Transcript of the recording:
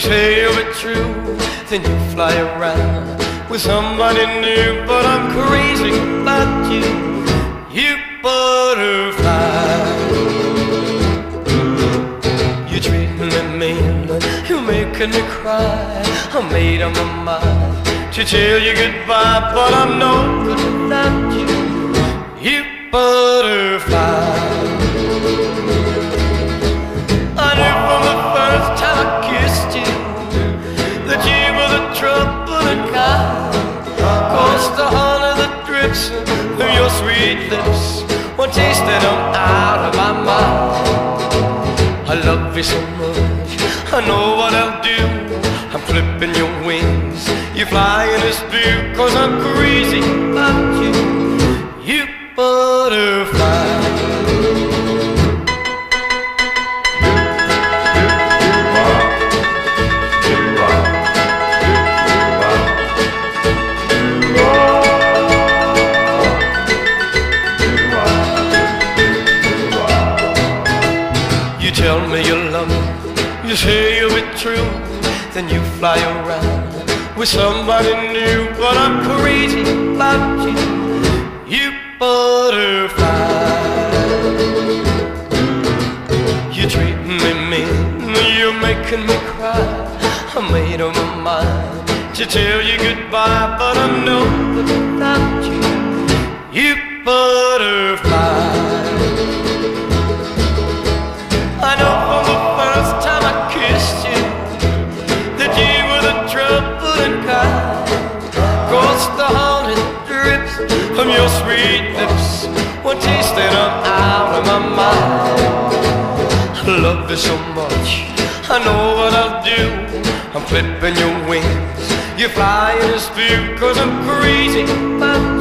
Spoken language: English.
say you'll be true, then you fly around with somebody new. But I'm crazy about you, you butterfly. You treat me mean, you're making me cry. I made up my mind to tell you goodbye, but I'm no good without you, you butterfly. I knew from the first time I kissed you that you were the troubling kind. 'Cause the honey that drips from your sweet lips, one taste and I'm out of my mind. I love you so much, I know what I'll do. I'm clipping your wings, you fly in this view. 'Cause I'm crazy about you, you butterfly. You tell me you love me, you say you'll be true, then you fly around with somebody new. But I'm crazy about you, you butterfly. You treat me mean, you're making me cry. I made up my mind to tell you goodbye, but I'm no good without you, you butterfly. I know from the first time I kissed you that you were the troubling kind. 'Cause the honey drips from your sweet lips, one taste and I'm out of my mind. I love you so much, I know what I'll do. I'm flipping your wings, you fly in this view. 'Cause I'm crazy about